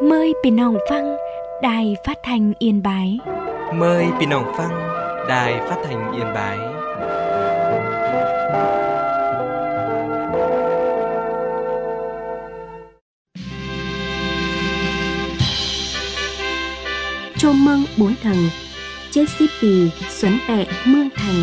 Mờiพี่น้องฟังĐài Phát thanh Yên Bái. Mời พี่น้องฟัง Đài Phát thanh Yên Bái. Chô mâng bốn thần, chết xí pì, xuấn bẹ, mương thành.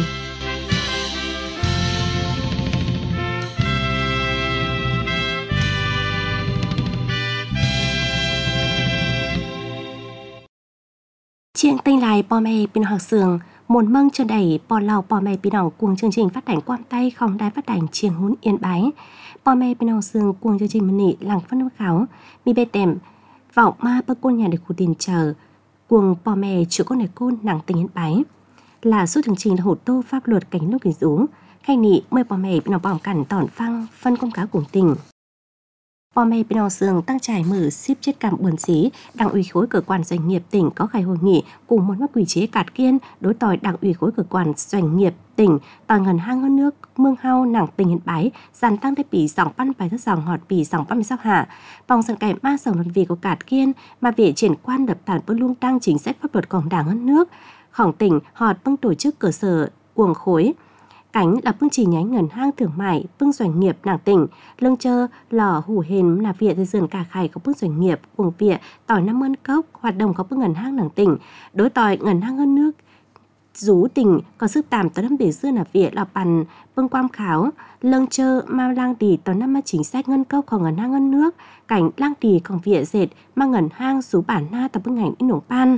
Chiêng tinh lại bò mẹ bên học sường, một mâng cho đẩy bò lào bò mẹ bên học cuồng chương trình phát hành quan tay không đài phát hành chiêng hún Yên Bái. Bò mẹ bên học sường cuồng chương trình mân nị làng phát nước kháo, mi bê tèm, vọng ma bơ côn nhà để khu tiền chờ. Cuồng bò mẹ chữa con này côn nàng tình Yên Bái là số chương trình là hổ tô pháp luật cảnh nước biển rú khai nị mời bò mẹ bên học bỏng cản tỏn phăng phân công cá cùng tình. Bò mẹ bên học sường tăng trải mở ship chết cảm buồn xí đảng ủy khối cơ quan doanh nghiệp tỉnh có khai hội nghị cùng một quy chế cạt kiên đối tỏi đảng ủy khối cơ quan doanh nghiệp tỉnh tỏi ngần hang hơn nước mương hao nàng tình Yên Bái dàn tăngได้ปี2,000 bài thất dòng họtปี 2016 hạ vòng sân cải ma sòng lần vì của cạt kiên mà về triển quan đập tản bơ luông tăng chính sách pháp luậtของđảng hơn nước khổng tỉnh họt bưng tổ chức cơ sở cuồng khối cánh là bưng chỉ nhánh ngân hang thương mại bưng doanh nghiệp nàng tỉnh lương chơ lò hủ hền là viện từ dườn cả khải có bưng doanh nghiệp cuồng viện tỏi năm ơn cốc hoạt động có bưng ngân hang nàng tỉnh đối tỏi ngân hang hơn nước rú tỉnh có sức tạm tới năm để xưa là viện là bàn bưng quam kháo lương chơ ma lang đỉ tỏi năm mà chính sách ngân cốcของngân hang hơn nước cảnh lang đỉ còn viện dệt mà ngân hang rú bản na tập bưng ngành in nổ pan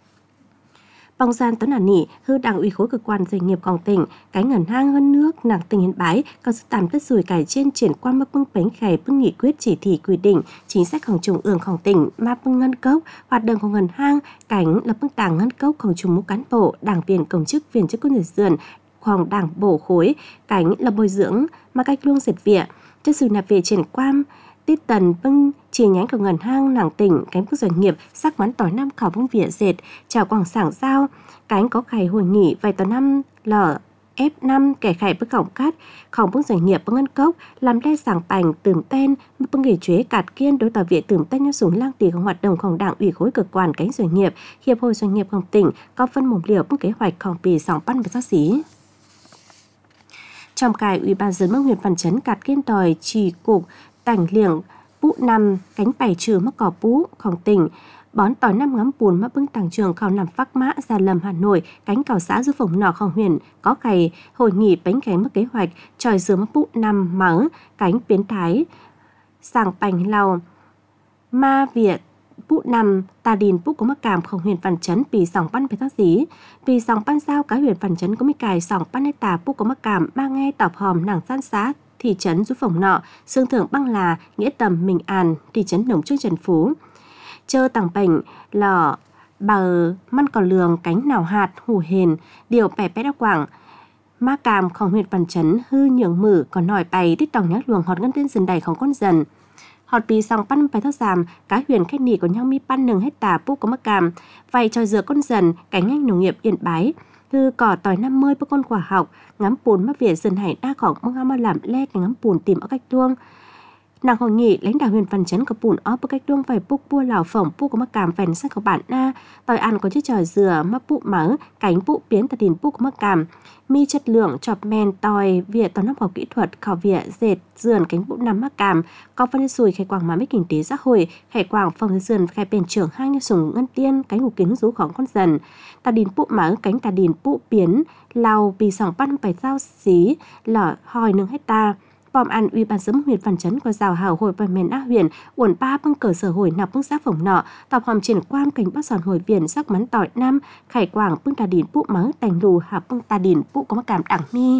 Bong gian tấn nị hư đảng ủy khối cơ quan doanh nghiệpของtỉnh cái ngân hang hơn nước nàng tỉnh Yên Bái có sự tạm tất sủi cải trên triển quan mà bưng bánh khẻ bưng nghị quyết chỉ thị quy định chính sáchของtrung ươngของtỉnh mà bưng ngân cốc hoạt động của ngân hang cảnh là bưng tàng ngân cốcของtrung mũ cán bộ đảng viên công chức viên chức quân dườnของđảng bộ khối cảnh là bồi dưỡng mà cách luông diệt viện cho sự nạp về triển quan Tít tần bưng chi nhánh của ngân hang nàng tỉnh cánh bức doanh nghiệp sắc mắn tỏi năm khảo bưng vỉa dệt chào quảng sảng giao cánh có khải hồi nghỉ vài tỏi năm lở F5 kẻ khải bức cổng cát khổng bưng doanh nghiệp bưng ngân cốc làm đe sảng bành tửm tên bưng nghề chế cạt kiên đối tỏi viện tửm tên nhau súng lang tỉ của hoạt độngของđảng ủy khối cơ quan cánh doanh nghiệp hiệp hội doanh nghiệpของtỉnh có phân mồm liều bưng kế hoạchของปี 2016 trong cài ủy ban dân huyện Văn Chấn cạt kiên tỏi trì cục Cảnh liệng bụ nằm cánh bày trừ mắc cỏ búของtỉnh bón tỏi năm ngắm bùn mắc bưng tàng trường khảo nằm Phác Mã Gia Lâm Hà Nội cánh cào xã du phòng nọของhuyện có cày hội nghị bánh khánh mất kế hoạch tròi dừa mắc bụ nằm mắng cánh biến thái sàng bành lào ma Việt bụ nằm tà điền bụ có mắc cảmของhuyện Văn Chấnปี2,000 ไปทักษีปี2,000sao cá huyện Văn Chấn có mấy cài 2,000 hectare bụ có mắc cảm ba nghe tọp hòm nàng san xá thị trấn du phòng nọ xương thượng băng là nghĩa tầm Mình An thị trấn Đồng Trương Trần Phú chơ tàng bệnh lò bờ măn cò lường cánh nào hạt hủ hền điều bẻ bé đa quảng ma càmของhuyện Văn Chấn hư nhường mử còn nổi bày tích tòng nhắc luồng họt ngân tên dần đầyของcon dần họtปี 2,000 ไปthất giảm cá huyền khách nỉ của nhau mi pan 1 hectare bút có mắc càm vay tròi dừa con dần cánh ngành nông nghiệp Yên Bái hư cỏ tỏi 50 bức con quả học ngắm bùn mắc việt dần hải đaของmong mà làm le cái ngắm bùn tìm ở cách tuông nàng hội nghị lãnh đạo huyện Văn Chấn có bùn ó bức cách tuông vài bút bua lào phỏng bút có mắc cảm vèn sang của bản na tỏi ăn có chiếc tròi dừa mắc bụ mỡ cánh bụ biến tà điền bút có mắc cảm mi chất lượng chọp men tỏi việt toàn năm học kỹ thuật khảo viện dệt dườn cánh bụ nằm mắc cảm có phân sùi khai quảng mà mấy kinh tế xã hội khai quảng phòng dườn khai bền trưởng hai như sùng ngân tiên cánh hủ kiến rúของcon dần tà điền bụ mỡ cánh tà điền bụ biến làoปี 2,000 ไปgiao xí lở hòi 1 hectare Bòm ăn ủy ban dân huyện Văn Chấn có rào hào hội và miền Á huyện uẩn ba bưng cờ sở hội nạp bưng xác phòng nọ tọp hòm triển quan cảnh bắc sòn hội viện sắc mắn tỏi năm khải quảng bưng tà điển bụ mớ tành lù hạ bưng tà điển bụ có mắc cảm đẳng mi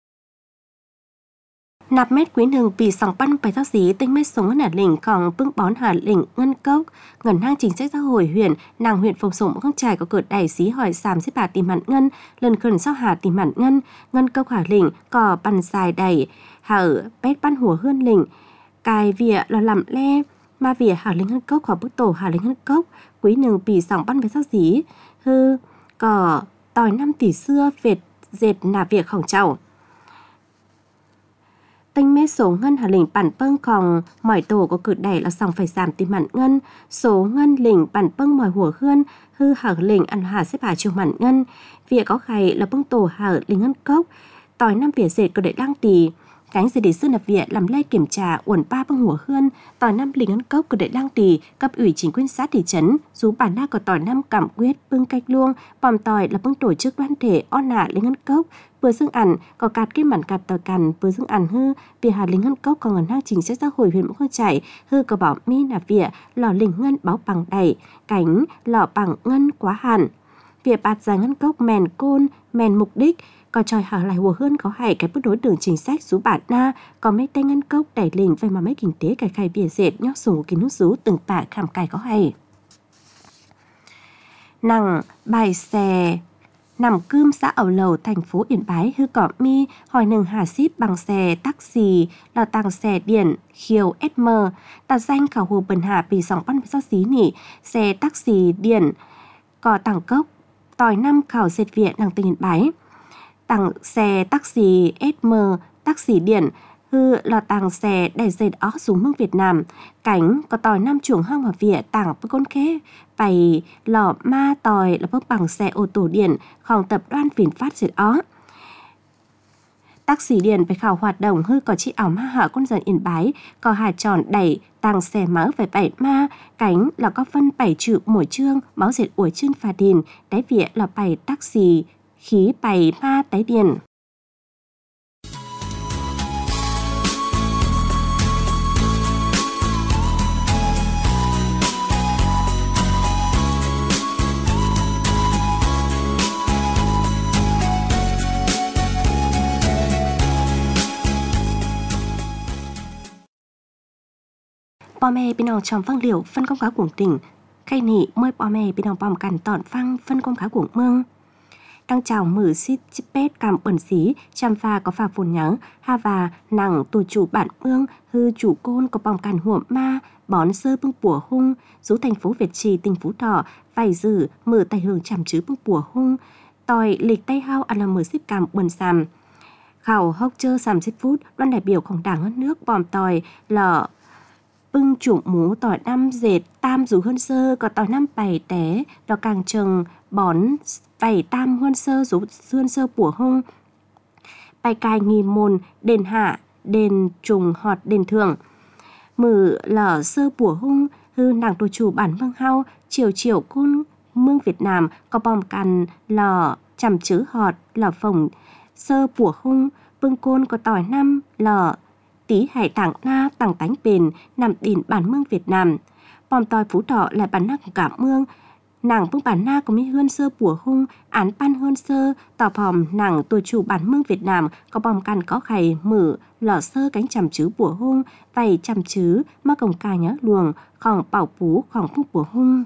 nạp mét quý hừng vì 2,000 ไปทักษีtinh mét sống ngân hà lĩnhของbưng bón hà lĩnh ngân cốc ngân hang chính sách xã hội huyện nàng huyện phòng sủng các trải có cợt đẩy xí hỏi xàm xếp bà tìm hạn ngân lần khẩn sau hà tìm hạn ngân cốc hà lĩnh cò bàn dài đẩy hở bét ban hùa hươn lĩnh cài vỉa là làm le ma vỉa hà lĩnh ngân cốc hoặc bức tổ hà lĩnh ngân cốc quý hừng vì 2,000 ไปทักษีhư cò tỏi 5 tỷ xưa việt dệt nạp việc khổng chậu Vinh mê số ngân hà lĩnh bản bưng còn mỏi tổ có cử đẩy là sòng phải giảm tìm mặn ngân. Số ngân lĩnh bản bưng mỏi hùa hươn hư hở lĩnh ăn hà xếp hà chiều mặn ngân. Việc có khay là bưng tổ hở lĩnh ngân cốc. Tỏi năm vỉa dệt có đệ đăng tì. Cánh dệt để sư nạp viện làm lê kiểm tra uẩn ba bưng hùa hươn. Tỏi năm lĩnh ngân cốc có đệ đăng tì. Cấp ủy chính quyền xã thị trấn. Dù bản na có tỏi năm cảm quyết bưng cách luông. Bòm tỏi là bưng tổ chức đoàn thể on nạ lĩnh ngân cốc. Vừa dương ẩn có cạt cái mặn cạt tỏi cằn vừa dương ẩn hư vì hà lính ngân cốc còn ngân hang chính sách xã hội huyện Mộc Khương Chảy hư có bảo mi nạp vỉa lò lính ngân báo bằng đẩy cánh lò bằng ngân quá hẳn việc bạt dài ngân cốc mèn côn mèn mục đích có tròi hở lại hùa hơn có hại cái bước đối đường chính sách rú bản na có mấy tay ngân cốc đẩy lình về mà mấy kinh tế cải khai bìa dệt nhóc sùng của kín nước rú từng bả khảm cài có hay nằng bài xè nằm cơm xã Ẩu Lầu thành phố Yên Bái hư cỏ mi hỏi nừng hà ship bằng xe taxi là tàng xe điện khiêu SM tà danh khảo hồ bần hạ vì dòng văn do xí nỉ xe taxi điện có tàng cốc tỏi năm khảo dệt viện nàng tình Yên Bái tàng xe taxi SM taxi điện hư là tàng xe đầy dệt ó xuống mương Việt Nam cánh có tỏi năm chuồng hang mà vỉa tàng với con khế bày lò ma tỏi là bước bằng xe ô tô điệnของtập đoàn Vin Phát dệt ó taxi điện phải khảo hoạt động hư có chị ảo ma hạ con dân Yên Bái có hà tròn đẩy tàng xe mỡ phải bảy ma cánh là có phân 7 chữ mỗi chương máu dệt ủi chương phà đình đáy vỉa là bảy taxi khí 7 ma tái điện bò mè bên nào trồng phăng liều phân công cáo của tỉnh khay nị mơi bò mè bên nào bòm cằn tọn phăng phân công cáo của mương đang chào mở xít chipet cảm bẩn xí chăm pha có pha phồn nhớ ha và nặng tù chủ bản mương hư chủ côn có bòm cằn huộm ma bón sơ bưng bùa hung rú thành phố Việt Trì tỉnh Phú Thọ vài dử mở tay hưởng chằm chứ bưng bùa hung tòi lịch tay hao ăn là mở xếp cảm bẩn sàm khảo hốc chơ sàm xít phút đoàn đại biểuของđảng nước bòm tòi lọ bưng chủ mú tỏi năm dệt tam dù hơn sơ có tỏi năm bảy té đó càng trừng bón bảy tam hơn sơ dù hơn sơ của hung bài cài nghi môn đền hạ đền trùng họt đền thường mử lở sơ của hung hư nàng tổ chủ bản mương hao chiều chiều côn mương Việt Nam có bom cằn lò chằm chữ họt lò phồng sơ của hung bưng côn có tỏi năm lò tí hải tảng na tảng tánh bền nằm đỉnh bản mương Việt Nam bòm tỏi Phú Thọ là bản na của cả mương nàng vương bản na có mỹ hơn sơ bùa hung án pan hơn sơ tỏ phòm nàng tuổi chủ bản mương Việt Nam có bòm căn có khải mở lò sơ cánh chằm chứ bùa hung vầy chằm chứ mà cổng ca nhớ luồng khỏng bảo phú khỏng phúc bùa hung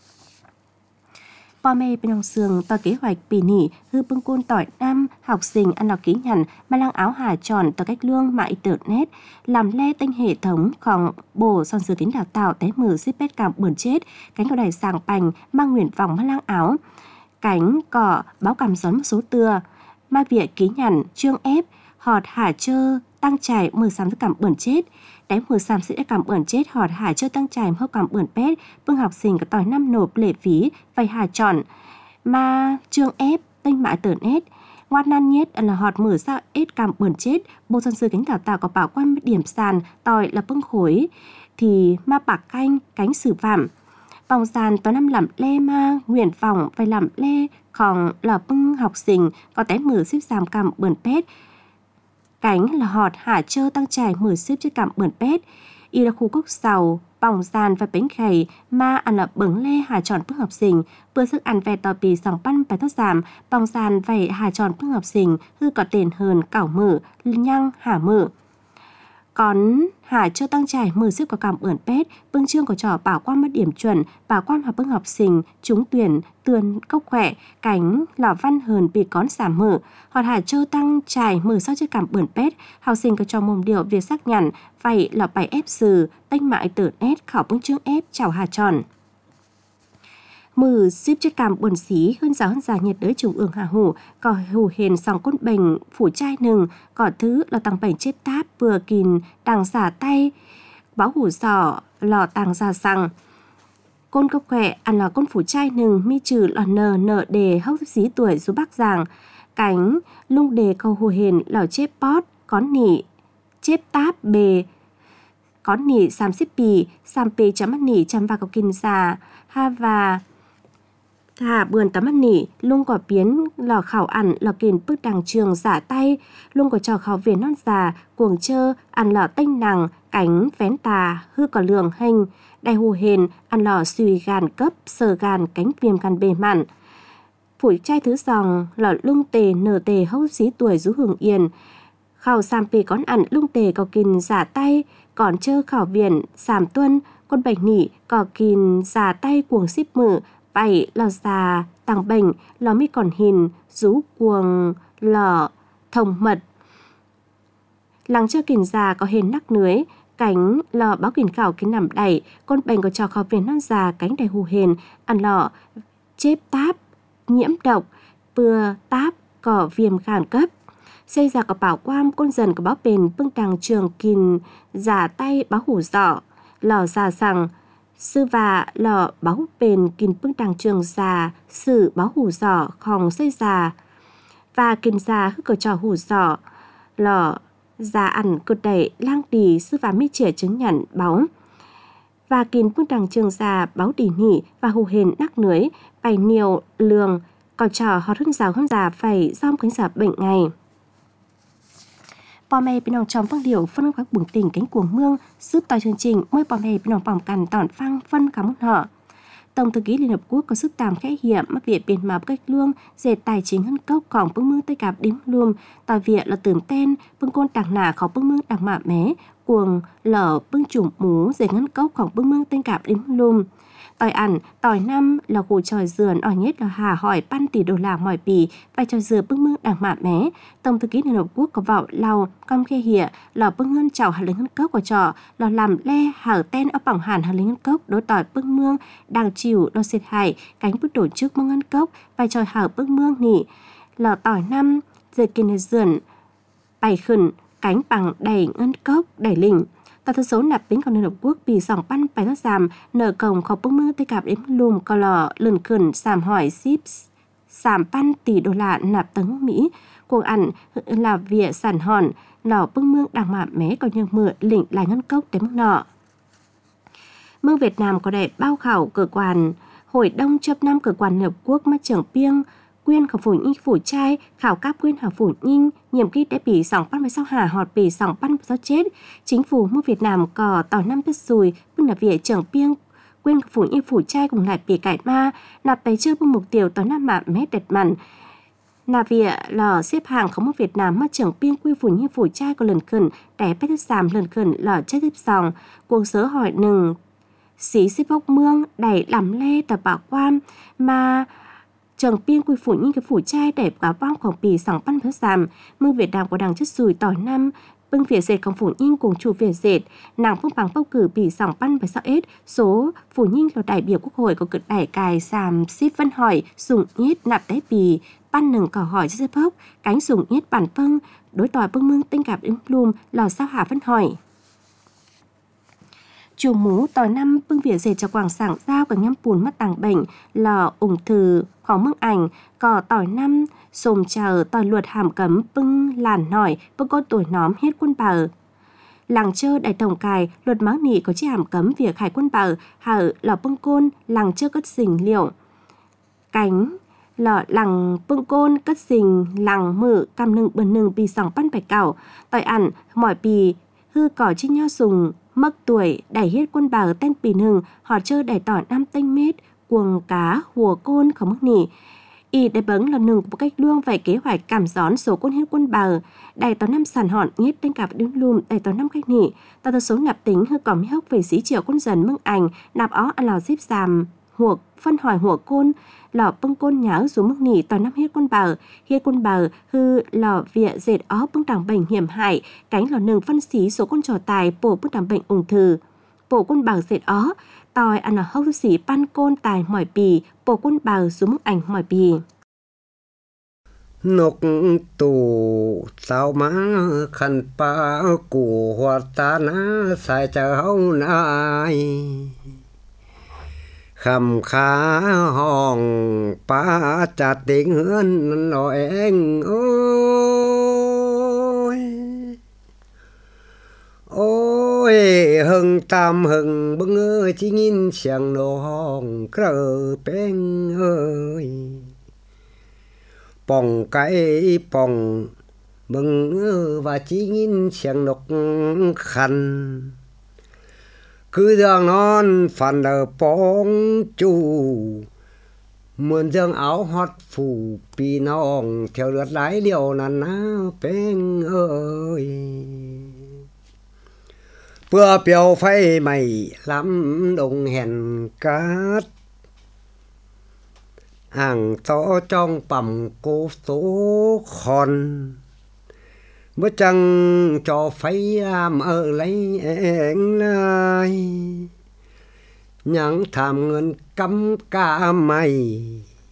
bò mê bên hồng sương tỏ kế hoạch bì nỉ hư bưng côn tỏi năm học sinh ăn lọc ký nhằn mà lang áo hà tròn tỏ cách lương mạng internet làm le tinh hệ thống khỏng bổ son dừa tính đào tạo té mở xếp bét cảm bẩn chết cánh cầu đài sàng bành mang nguyện vọng mà lang áo cánh cỏ báo cảm gió một số tưa ma vịa ký nhằn trương ép họt hà chơ tăng trải mở sám cảm bẩn chết đáy mở sám sẽ cảm bẩn chết họt hà chơ tăng trải hốc cảm bẩn pét bưng học sinh có tỏi năm nộp lệ phí vay hà tròn ma trương ép tinh mã tởn ết ngoan nan nhất là họt mở ra ết cảm bẩn chết bộ dân sư cánh đào tạo có bảo quan điểm sàn tỏi là bưng khối thì ma bạc cánh xử phạm vòng sàn có năm làm lê ma nguyện vọng phải làm lê còn là bưng học sinh có té mở xếp giảm cảm bẩn pét cánh là họt hạ chơ tăng trải mở xếp cho cảm bẩn pét y là khu cốc sầu bỏng sàn và bánh khẩy ma ăn là bứng lê hà tròn bức học sinh bữa sức ăn về tò bì sòng pan bài thoát giảm bỏng sàn vậy hà tròn bức học sinh hư có tiền hơn cảo mở nhăng hà mở còn hà chưa tăng trải mở xếp có cảm bẩn pét bưng chương của trò bảo quan mất điểm chuẩn bảo quan học bưng học sinh trúng tuyển tươn cốc khỏe cánh là văn hờn bị con giảm mở hoặc hà chưa tăng trải mở sau chưa cảm bẩn pét học sinh có cho mồm điều việc xác nhận vậy là bài ép sử tinh mại tử nét khảo bưng chương ép chào hà tròn mừ xíp chất cảm buồn xí hơn già nhiệt đới trung ương hà hủ có hủ hền sòng côn bệnh phủ chai nừng có thứ là tăng bệnh chết táp vừa kìn đằng xả tay báo hủ giỏ lò tàng ra rằng côn cốc khỏe ăn là côn phủ chai nừng mi trừ lò nợ đề hốc xí tuổi dù bắc giảng cánh lung đề câu hủ hền lò chép bót có nỉ chép táp bề có nỉ xàm xếp bì xàm bề chấm mắt nỉ chăm vào cầu kinh già ha và thả bườn tấm mắt nỉ lung có biến lò khảo ẩn lò kền bước đằng trường giả tay lung có trò khảo về non già cuồng chơ ăn lò tênh nằng cánh vén tà hư có lường hình đại hù hền ăn lò suy gan cấp sờ gan cánh viêm gan bề mặn phủi chai thứ dòng lò lung tề nở tề hốc xí tuổi rú hưởng yên khảo xàm pì con ăn lung tề có kìn giả tay còn chơ khảo viện xàm tuân con bệnh nỉ có kìn giả tay cuồng xíp mử bảy lò già tăng bệnh lò mi còn hình rú cuồng lò thông mật làng chơ kìn già có hền nắc nưới cánh lò báo kìn khảo cái nằm đẩy con bệnh có trò khảo viện non già cánh đầy hù hền ăn lò chép táp nhiễm độc bừa táp có viêm gan cấp xây ra có bảo quam con dần có báo bền bưng đằng trường kìn giả tay báo hủ giỏ lò già rằng sư và lò báo bền kìn bưng đằng trường già sử báo hủ giỏ khòng xây già và kìn già hư cờ trò hủ giỏ lò già ăn cột đẩy lang đì sư và mi trẻ chứng nhận báo và kìn bưng đằng trường già báo đỉ nỉ và hù hền nắc nưới bày nhiều lường có trò họ hơn già phải dom cánh giả bệnh ngày bò mẹ bên nòng trong phân điệu phân các bùng tỉnh cánh cuồng mương giúp tòi chương trình mỗi bò mẹ bên nòng vòng cằn tỏn phăng phân cả món họ Tổng thư ký Liên Hợp Quốc có sức tàm khẽ hiểm mắc việc biên map cách lương dệt tài chính hân cốc còn bưng mương tây cạp đếm luôn tòi việc là tưởng tên bưng côn đằng nả khó bưng mương đằng mạ mé cuồng lở bưng chủng mú dệt ngân cốc còn bưng mương tây cạp đếm luôn tòi ẩn tòi năm là gù tròi dườn ở nhất là hà hỏi pan tỷ đô la mỏi bì vai tròi dừa bưng mương đằng mạ mé Tổng thư ký Liên Hợp Quốc có vào lau con khe hỉa là bưng ngân chảo hà lính ngân cốc của trò là làm le hở ten ở bỏng hàn hà lính ngân cốc đối tòi bưng mương đằng chịu lo xịt hải cánh bước tổ chức mương ngân cốc vai tròi hở bưng mương nỉ là tòi năm giờ kinh dườn bày khẩn cánh bằng đẩy ngân cốc đẩy lình tòa thứ số nạp tính còn Liên Hợp Quốc bị sòng pan bài thoát giảm nợ cổng khó bưng mương tây cạp đến lùm có lò lần khẩn giảm hỏi ship giảm pan tỷ đô la nạp tấn Mỹ cuồng ẩn là việc sản hòn lò bưng mương đằng mạ mé có nhường mưa lĩnh lại ngân cốc đến mức nọ mương Việt Nam có đẹp bao khảo cơ quan Hội Đông chấp năm cơ quan Liên Hợp Quốc mắt trưởng piêng quyên khảo phủ nhinh phủ trai khảo các quyên hảo phủ nhinh nhiệm kỳ đã bị sòng pan với sao hà họt bị sòng pan do chết chính phủ mua Việt Nam có tàu năm biết rồi bưng là việc trưởng piêng quyên khảo phủ nhinh phủ trai cùng lại bị cải ma nạp tài chưa bưng mục tiêu tàu năm mạ mé đẹp mặn là việc lò xếp hàng không một Việt Nam mắt trưởng piêng quy phủ nhinh phủ trai có lần khẩn để bắt giảm lần khẩn lò chết tiếp sòng cuộc sớ hỏi nừng xí xếp bốc mương đẩy làm le tập bảo quan mà trường piên quy phủ những cái phủ trai đẹp cả vang khoảng bì sòng pan phớt giảm mương Việt Nam có đằng chất sùi tỏi năm bưng Việt dệtของphủ nhinh cùng chủ Việt dệt nàng phương bằng bầu cử bì sòng pan với sao ết số phủ nhinh là đại biểu quốc hội có cực đẩy cài sàm ship văn hỏi dùng nhét nạp đáy bì pan nừng cỏ hỏi xếp hốc cánh dùng nhét bản phân đối tỏi bưng mương tinh cạp đến plum lò sao hà văn hỏi chủ mú tỏi năm bưng Việt dệt cho quảng sảng giao cả nhâm bùn mất tàng bệnh lò ủng thư khó mương ảnh cỏ tỏi năm xồm chờ tỏi luật hàm cấm bưng làn nổi bưng con tuổi nóm hết quân bờ làng chơ đại tổng cài luật máng nỉ có chi hàm cấm việc hải quân bờ hở lò bưng côn làng chơ cất xình liệu cánh lò làng bưng côn cất xình làng mự cam nừng bần nừng bì sòng pan bạch cảo tỏi ẩn mỏi bì hư cỏ chi nho sùng mắc tuổi đẩy hết quân bào tên bì nừng họ chơi đẩy tỏi 5 tinh mét cuồng cá hùa côn không mắc nỉ y để bấn là nừng một cách lương về kế hoạch cảm gión số quân hết quân bào đẩy tỏi 5 sàn hòn nhét tên cạp đứng lùm đẩy tỏi 5 cách nỉ tao số nạp tính hư cỏ mi hốc về xí triệu quân dần mưng ảnh nạp ó ăn lò xếp giảm huộc phân hỏi hùa côn lò bưng côn nháo xuống mức nỉ tỏi 5 hết quân bào hư lò vịa dệt ó bưng đằng bệnh hiểm hại cánh lò nừng phân xí số con trò tài bổ bưng đằng bệnh ung thư bộ quân bào dệt ó tòi ăn ở hông sĩ pan côn tài mỏi bì bộ quân bào xuống ảnh mỏi bì nục tù sao má khăn pa của hoa ta ná sai cháu nai khăm khá hòn pa chặt tiếng hươn nói anh ôi hừng tam hừng bưng ơi chỉ nhìn chẳng nô hòn cờ bên ơi bồng cái bồng bưng và chỉ nhìn chẳng nọc khăn cứ đang non phản ở bóng chu mượn dương áo hót phủ pi nòng theo lượt lái điều nàn ná bên ơi vừa biểu phay mày lắm đồng hèn cát hàng to trong bầm cô số khòn mới chẳng cho phay ở lấy anh lại nhắn tham ngân cắm cả mày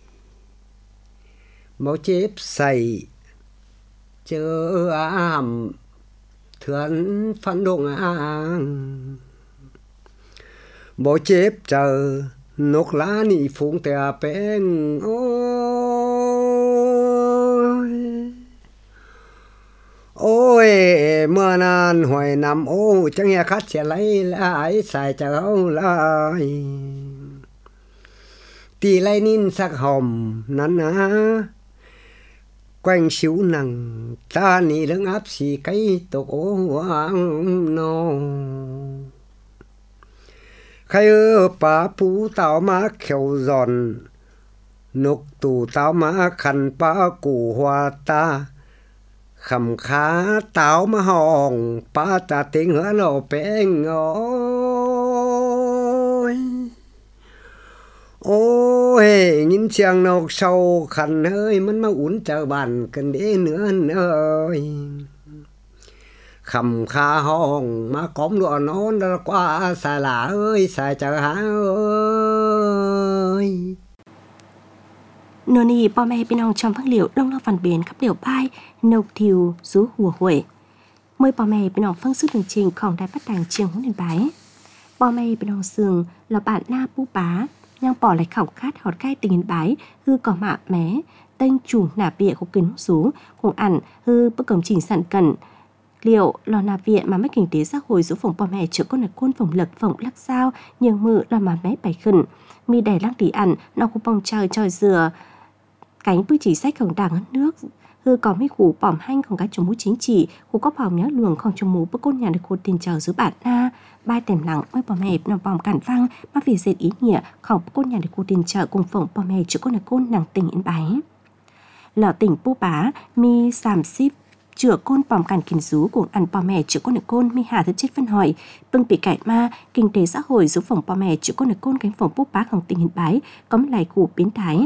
máu chếp say chớ ám thuyền phản động máu chếp chờ nốt lá nị phụng tè bên ôi mưa nan hoài nằm chẳng nghe khát sẽ lấy lại xài cháu lại tì lấy nín sắc hòm nắn ná quanh xíu nằng ta nị lưng áp xì cái tổ hoang nô khai ơ bà phú tao má khéo giòn nục tù tao má khăn bà củ hoa ta khẩm khá táo mà hòn ba ta tiếng hứa lộ bên ôi nhìn chàng nọc sâu khăn hơi mất mà uốn chờ bàn cần đế nữa ơi khẩm khá hòn mà cóm đùa nó qua xài lạ ơi xài chờ hả ơi nô nì bò mẹ bên ông trong phát liệu đông lo phản biến khắp điều bay nâu thiêu rú hùa huệ mời bò mẹ bên ông phân sức đường trìnhของđài phát đàn chiêng huấn luyện bái bò mẹ bên ông sườn là bạn na pu bá nhang bỏ lại khảo khát hot gai tình bái hư cỏ mạ mé tên chủ nả bịa của kính rú cùng ảnh hư bức cổng trình sản cần liệu lò nà viện mà mấy kinh tế xã hội giữa phòng bò mẹ chữa con là côn phòng lực phòng lắc sao nhưng mự là mà bé bài khẩn mi đẩy lăng tí ăn nó cũng bông trời dừa cánh bư chỉ sách khổng đảng nước hư có mấy củ bỏm hanhของcác chủng mũ chính trị của có bỏm nhớ luồng không chủng mũ bức côn nhà được cột tiền chờ giữa bản na bài tèm lặng mấy bò mẹ nằm bỏm cản văng mà vì dệt ý nghĩaของbức côn nhà được cột tiền chờ cùng phòng bò mẹ chữa con là côn nàng tình yên bái lọ tỉnh pu bá mi sàm ship chữa côn bỏm cản kín rú của ăn bò mẹ chữa con là côn mi hà thứ chết phân hỏi bưng bị cải ma kinh tế xã hội giữa phòng bò mẹ chữa con là côn cánh phòng pu báของtình yên bái có một lại củ biến thái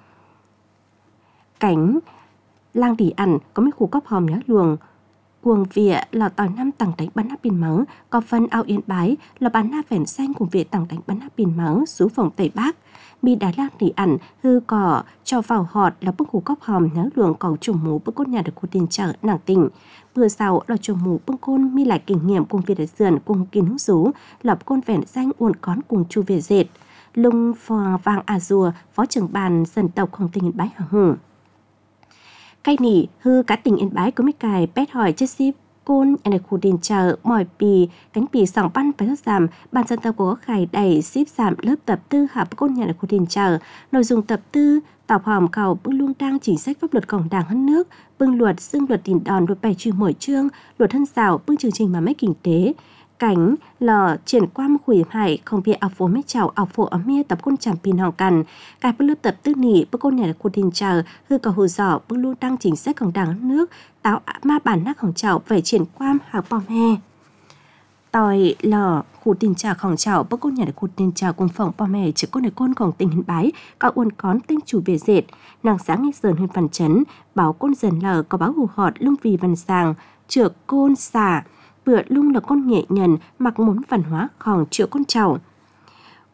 cảnh lang đi ăn có mấy khu cóp hòm nhớ luồng cuồng vỉa là tỏi năm tầng đánh bắn nắp pin máu có phân ao yên bái là bán na vẻn xanh cùng vỉa tầng đánh bắn nắp pin máu xuống phòng tây bắc mi đá lang đi ăn hư cỏ cho vào họt là bức khu cóp hòm nhớ luồng cầu trùng mù bức cốt nhà được cô tiền chợ nàng tỉnh vừa sau là trùng mù bưng côn mi lại kinh nghiệm cùng việt đại sườn cùng kín hữu rú là côn vẻn xanh uốn cón cùng chu về dệt lung phò vàng à rùa phó trưởng bàn dân tộc không tình bái hả hùng cây nỉ hư cá tình yên bái có mấy cài pét hỏi chất ship côn ở khu đền chờ mỏi bì cánh bì sòng pan phải rất giảm ban dân tộc có khải đẩy ship giảm lớp tập tư hạ côn nhà ở khu đền chờ nội dung tập tư tạo hòm cầu bưng luôn đang chính sách pháp luật cổng đảng hơn nước bưng luật xưng luật đình đòn luật bài trừ mỗi chương luật thân xảo bưng chương trình mà mấy kinh tế cảnh lò triển quan khủy hải không bị ảo phố mấy chào ảo phố ở mía tập côn chạm pin hòn cằn cài bưng lớp tập tư nỉ bưng côn nhà là côn đình chờ hư cầu hồ giỏ bưng luôn tăng chính sáchของđảng nước táo ma bản nátของchảo về triển quan hàng bom he tòi lò khu đình chờของchảo bưng côn nhà là côn đình chờ cùng phòng bom he chỉ côn là cônของtình hình bái có uốn cón tên chủ về dệt nàng sáng ngày dần hơn phần chấn báo côn dần lờ có báo hù họt lung vì văn sàng chữa côn xả bữa lung là con nghệ nhân mặc món văn hóaของchữa con chầu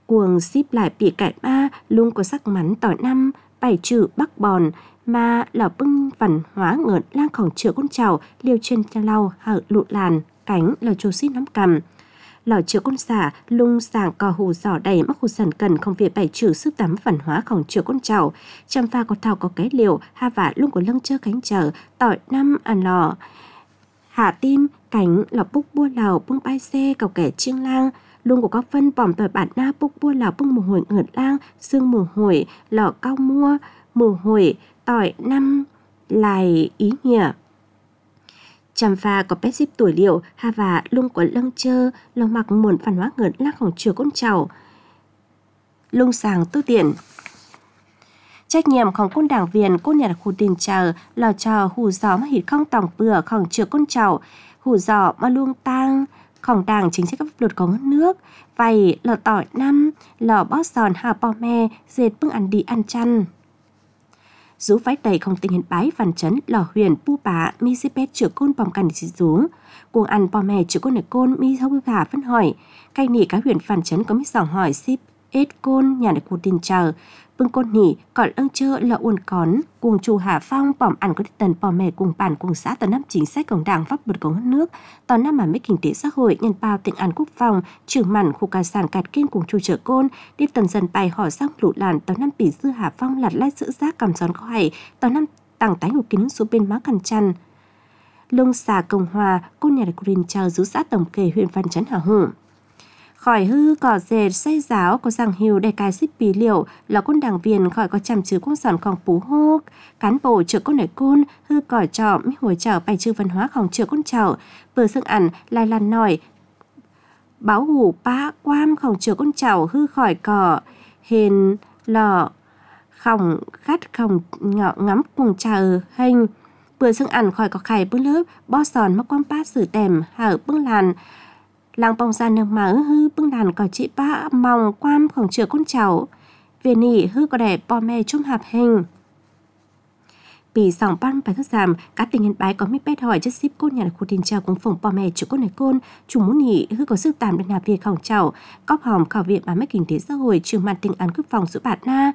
cuồng xíp lại bị cải ma luôn có sắc mắn tỏi năm bảy trừ bắc bòn mà là bưng văn hóa ngợn lang khổng chữa con trào liêu trên cha lau hở lụ làn cánh là trô xít nắm cầm lò chữa con xả lung sàng cò hù giỏ đầy mắc hù sần cần không việc bảy trừ sức tắm văn hóa khổng chữa con trào chăm pha có thao có cái liều ha vả lung của lưng chơ cánh chờ tỏi năm ăn lò hạ tim cánh là búc bua lào bưng bay xe cầu kẻ chiêng lang luôn của các phân bỏm tỏi bản na búc bua lào bưng mùa hồi ngợt lang xương mùa hồi lò cao mua mùa hồi tỏi năm lại ý nghĩa chăm pha có bé ship tuổi liệu ha và lung của lưng chơ lòng mặc muộn văn hóa ngợt lang khổng chừa con trào lung sàng tư tiện trách nhiệmของquân đảng viên quân nhà khu tiền chờ lò trò hù gió mà hít không tòng bừa khổng chừa con trào hù gió mà luông tang khổng đảng chính sách các pháp luật có nước vầy lò tỏi năm lò bó giòn hà bò me dệt bưng ăn đi ăn chăn rú phái đầy không tình hiện bái văn chấn lò huyền pu bá mi xếp bét chữa côn bòm cằn chỉ rú cuồng ăn bò mè chữa côn ở côn mi hâu bư bà phân hỏi cây nỉ cá huyền văn chấn có mi sòng hỏi ship ết côn nhà này khu tiền chờ bưng côn nỉ còn ưng chơ là uốn cón cuồng chủ Hà Phong bòm ăn có tần bò mè cùng bản cùng xã tờ năm chính sách cộng đảng pháp luật của nước tờ năm mà mấy kinh tế xã hội nhân bao tỉnh an quốc phòng trưởng mặn khu cà sản cạt kiên cùng chủ chợ côn đi tần dần bài hỏi sang lụ làn tờ năm bỉ dư Hà Phong lạt lai giữ giác cầm giòn có hay tờ năm tàng tái ngục kính xuống bên má cằn chăn lông xà Cộng Hòa côn nhà của Rin chờ giữ xã tổng kề huyện Văn Chấn Hà Hùng khỏi hư cỏ dệt xây giáo có rằng hiu để cài xích bì liệu là côn đảng viên khỏi có chăm chứ con sònของphú hô cán bộ chợ côn này côn hư cỏ trọ mi hồi trở bài trừ văn hóaของchợ côn trào bờ sưng ẩn lại làn nổi báo hủ ba quanของchợ côn trào hư khỏi cỏ hền lò khổng khát khổng ngọ ngắm cùng chờ hình bờ sưng ẩn khỏi có khải bưng lớp bo sòn mắc quan pa sử tèm hở bưng làn làng bông ra nương mở hư bưng đàn có chị ba mong quan khổng chữa con cháu về nỉ hư có đẹp bò mè chung hạp hình bị sòng ban phải thức giảm các tình nhân bái có mít bét hỏi chất ship côn nhà khu tiền trào cũng phồng bò mè chữa con này côn chủ muốn nỉ hư có sức tạm để nạp việc khổng cháu cóp hòm khảo viện bán mấy kinh tế xã hội trường mặt tình án cướp phòng giữa bạn na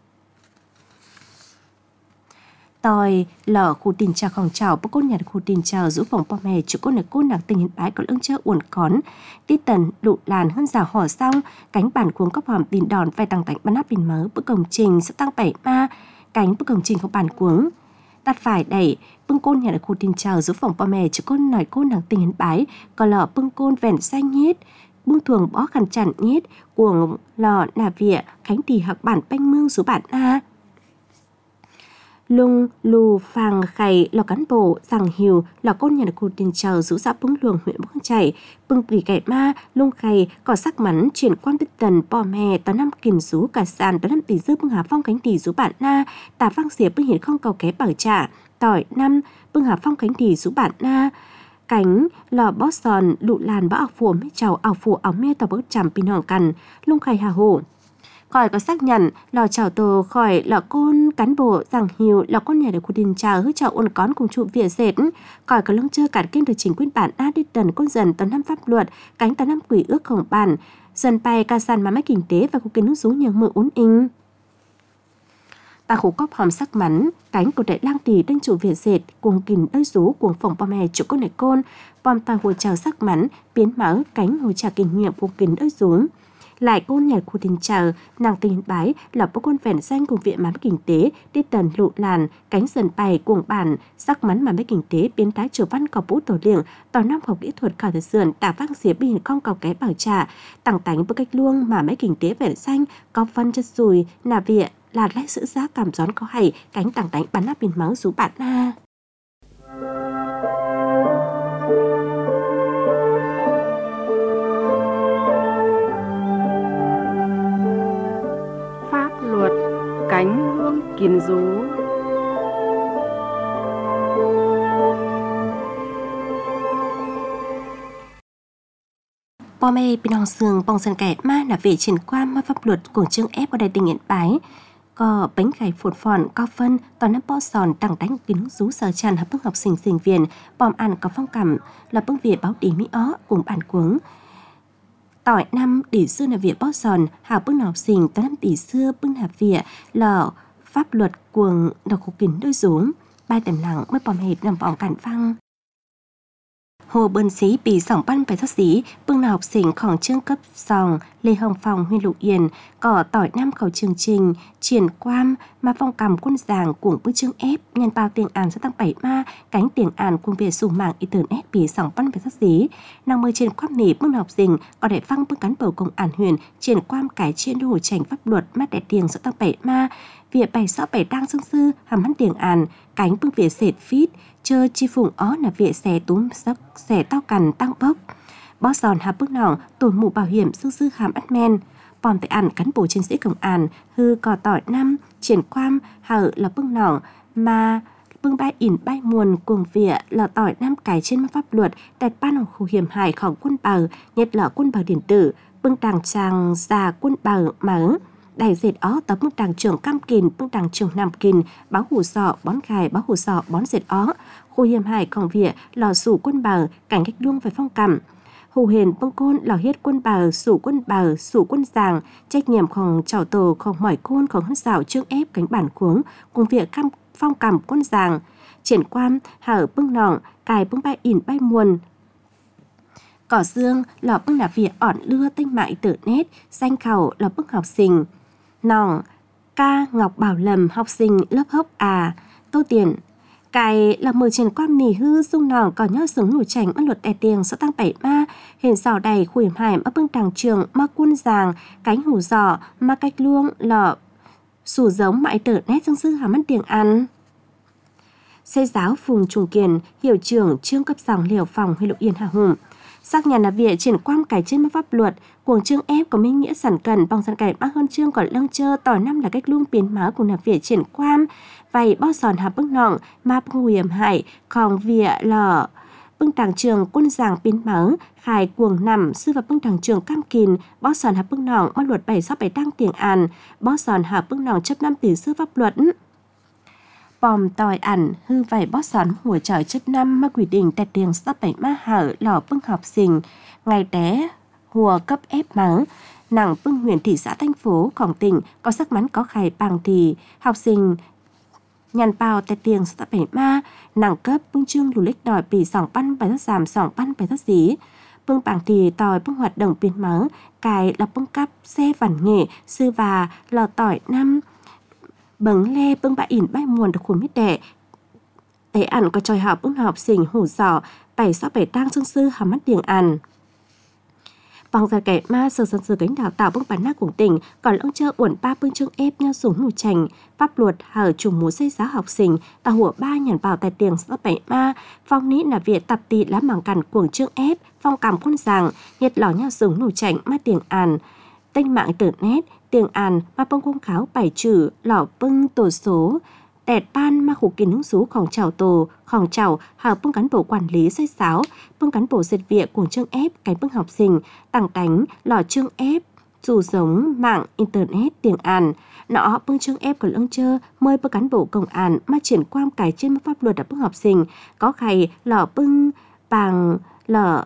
tòi lở khu tiền trào khổng trào bốc côn nhà khu tiền trào giữ phòng bò mè chữa côn này côn nặng tình hiện bái có lưng chơ uốn cón tít tần lụ làn hơn rào hỏ xong cánh bản cuống cốc hòm pin đòn vài tăng tạnh bắn áp pin mớ bức công trình sẽ tăng 7 ma cánh bức công trình không bản cuống đặt phải đẩy bưng côn nhà khu tiền trào giữ phòng bò mè chữa côn nói côn nặng tình hiện bái có lở bưng côn vẹn xanh nhít bưng thường bó khăn chặn nhít cuồng lò nà vịa cánh tì hạc bản banh mương số bản a lung lù phàng khày lò cán bộ rằng hiu lò côn nhà khu tiền chờ rũ xã bưng luồng huyện bưng chảy bưng bì cải ma lung khày có sắc mắn chuyển quan tích tần bò mè tao năm kìm rú cả sàn tao năm tỷ dư bưng Hà Phong cánh tỷ rú bản na tà vang xỉa bưng hiển không cầu ké bảo trả tỏi năm bưng Hà Phong cánh tỷ rú bản na cánh lò bó sòn lụ làn bó ảo phù mê chào ảo phù ảo mê tao bớt chằm pin hoàng cằn lung khày hà hồ khỏi có xác nhận lò chào tờ khỏi lò côn cán bộ rằng hiu lò côn nhà để khu đình chào hứa chào ôn cón cùng trụ vỉa dệt khỏi có lông chơ cản kênh được chính quyền bản a đi tần côn dần tấn năm pháp luật cánh tấn năm quỷ ước khổng bản dần bay ca sàn mà máy kinh tế và khu kiến nước rú nhường mưa uốn in ta khổ cóp hòm sắc mắn cánh của đại lang tỷ đinh trụ vỉa dệt cuồng kìm đôi rú cuồng phòng bò mè chỗ côn này côn bom ta hồi chào sắc mắn biến máu cánh hồi chào kinh nghiệm cuồng kìm đôi rú lại côn nhà khu tình chờ nàng tình bái là bố côn vẹn xanh cùng viện mà kinh tế đi tần lụ làn cánh dần bày cuồng bản sắc mắn mà mấy kinh tế biến tái trở văn cầu bút tổ liệng tỏ năm học kỹ thuật khảo thời sườn tả vang xía bình không cầu cái bảo trả tặng tánh bức cách luông mà mấy kinh tế vẹn xanh có phân chất rùi nà viện là lẽ sự giá cảm gión có hay cánh tặng tánh bắn áp bình máu rú bạn na cánh hương kiền rú bò mê bên hòng sườn bong sân kẻ ma là về triển quan ma pháp luật của chương ép có đại tình hiện bái có bánh gầy phột phòn cao phân toàn năm bó sòn tặng đánh biến rú sở tràn hợp bức học sinh sinh viên bòm ăn có phong cảm là bưng về báo đi mỹ ó cùng bản cuống tỏi năm để xưa là việc bó sòn hào bưng học sinh tới năm tỷ xưa bưng hạp việc là pháp luật cuồng đọc khổ kín đôi xuống bài tầm lặng mới bòm hẹp nằm bỏng cản phăng. Hồ Bơn Sĩ bị sòng ban bài thất sĩ bưng là học sinhของchương cấp sòng Lê Hồng Phong huyện Lục Yên có tỏi năm khẩu chương trình triển quan mà phong cầm quân giảng cùng bức chương ép nhân bao tiền án sẽ tăng 7 ma cánh tiền án cùng về sủ mạng internet bị sòng ban bài thất sĩ năng mơ trên quan nỉ bưng học sinh có để phăng bưng cán bầu công an huyện triển quan cải chiến hồ tránh pháp luật mắt đại tiền sẽ tăng 7 ma việc bày rõ bày đang dương sư hàm hắn tiền án cánh bưng về sệt phít chơi chi phùng ó là việc xẻ túm sắc xẻ tao cằn tăng bốc bó giòn hạp bước nòng tổn mũ bảo hiểm sư sư hàm ắt men bòm tại ăn cán bộ chiến sĩ công an hư cò tỏi năm triển quan hở là bước nòng mà bưng bay ỉn bay muôn cuồng vỉa là tỏi năm cải trên pháp luật tại ban hồng khu hiểm hạiของquân bờ nhất là quân bờ điện tử bưng đàng tràng già quân bờ mở đại dệt ó tập bưng đàng trưởng cam kìn bưng đàng trưởng nam kìn báo hủ sọ bón gài báo hủ sọ bón dệt ó khu hiểm hạiของvỉa lò sủ quân bờ cảnh cách luông phải phong cầm hù hền bưng côn lò hiết quân bờ sủ quân giàng trách nhiệmของchảo tổของmỏi cônของhân xảo trương ép cánh bản cuống cùng việc cam phong cầm quân giàng triển quan hở bưng nòng cài bưng bay ỉn bay muôn cỏ dương lò bưng là việc ỏn lưa tinh mạng tử nét danh khẩu là bưng học sinh nòng ca ngọc bảo lầm học sinh lớp hốc tô tiền cái là mười triển quan nỉ hư dung nòng có nhót súng nổi chảnh mất luật đè tiền sẽ tăng 7 ma hình sào đầy khuyểm hải ở bưng đàng trường ma quân giàng cánh hủ giỏ ma cách luông lọ sủ giống mãi tử nét dương sư hàm ăn tiền ăn xây giáo Phùng Trùng Kiền hiệu trưởng trương cấp dòng liều phòng huyện Lục Yên Hà Hùng xác nhận là việc triển quan cải trên pháp luật cuồng trương ép có minh nghĩa sản cần bằng sản cải mắc hơn trương còn lăng chơ tỏi năm là cách luông biến máu của nạp việc triển quan vậy bó sòn hạp bức nọng mà bưng hiểm hại còn việc lò bưng đảng trường quân giảng biến máu khai cuồng nằm sư và bưng đảng trường cam kìn bó sòn hạp bức nọng mà luật 767 đăng tiền án bó sòn hạp bức nọng chấp 5 tỷ sư pháp luật bòm tòi ảnh hư vảy bó sòn hùa trời chấp 5 mà quy định tại tiền sắp 7 ma hở lò bưng học sinh ngày té hùa cấp ép máu nặng bưng huyện thị xã thành phốของtỉnh có sắc mắn có khai bằng thì học sinh nhàn bao tại tiền sắp 7 ma nặng cấp bưng chương lù lích đòi bị sòng ban bài thất giảm sòng ban bài thất dí bưng bằng thì tòi bưng hoạt động biến máu cái là bưng cắp xe vằn nghệ sư và lò tỏi năm bấng lê bưng bạ ỉn bay muôn được khuôn mít đẻ tế ẩn có tròi học bưng học sinh hủ giỏ 767 tang dương sư hàm mắt tiền ăn bằng ra kẻ ma sở dân sự cánh đào tạo bưng bản nát của tỉnh còn lông chơ uẩn ba bưng chương ép nhau súng nụ chành pháp luật hở trùng múa xây giáo học sinh tàu hủa ba nhàn bảo tại tiền sắp 7 ma phong ní là việc tập tị lá mảng cằn cuồng chương ép phong cảm quân giảng nhiệt lò nhau súng nụ chành ma tiền ăn tinh mạng internet tiền ăn mà bưng công kháo 7 chữ lò bưng tổ số tẹt ban mà khủ kín hứng sốของchảo tổของchảo hào bưng cán bộ quản lý xây giáo bưng cán bộ dịch viện của chương ép cái bưng học sinh tặng đánh lò chương ép dù giống mạng internet tiền ăn nọ bưng chương ép của lưng chơ mời bưng cán bộ công an mà triển quan cải trên pháp luật ở bưng học sinh có khay lò bưng bằng lò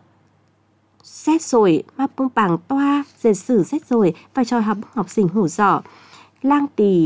xét rồi mà bưng bằng toa dệt sử xét rồi và cho học sinh hủ giỏ lang tì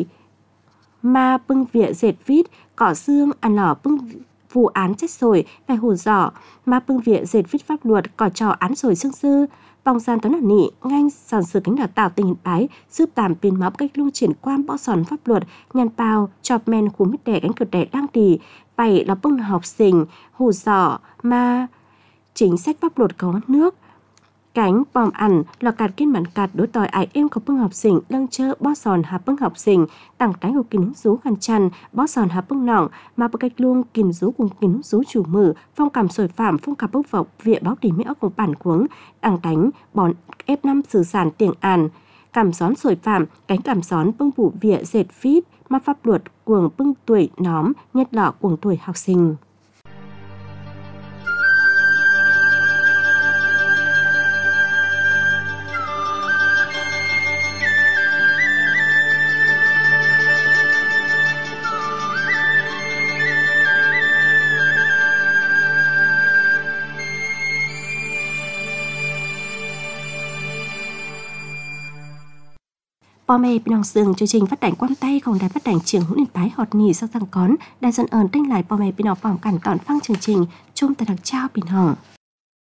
mà bưng vỉa dệt vít cỏ xương ăn lò bưng vụ án chết rồi phải hủ giỏ mà bưng vỉa dệt vít pháp luật cỏ trò án rồi xương sư vòng gian toán nỉ nganh sòn sự cánh đào tạo tình bái giúp tạm biến máu cách lưu triển quan bỏ sòn pháp luật nhàn bao chọp men khu mít đẻ cánh cực đẻ đang tì vậy là bưng học sinh hủ giỏ mà chính sách pháp luật có nước cánh bòm ăn là cạt kiên mặn cạt đối tòi ai em có bưng học sinh lăng chơ bó sòn hạp bưng học sinh tặng đánh của kín rú khăn chăn bó sòn hạp bưng nọng mà bưng cách luôn kín rú cùng kín rú chủ mở phong cảm sồi phạm phong cảm bốc vọng viện báo tỉ mỹ ốc cùng bản cuống tặng đánh bón ép 5 sử sản tiền an cảm gión sồi phạm cánh cảm gión bưng vụ viện dệt phít mà pháp luật cuồng bưng tuổi nóm nhất lọ cuồng tuổi học sinh. พ่อแม่พี่น้องซึ่งchương trình phát đánh quam tayของđài phát đánh Chiêng Hún Yên Bái họt nhì sau rằng cón đài dân ơn tênh lạiพ่อแม่พี่น้องพร้อมกันตอนฟังchương trình chung tại đặc trao bình hồng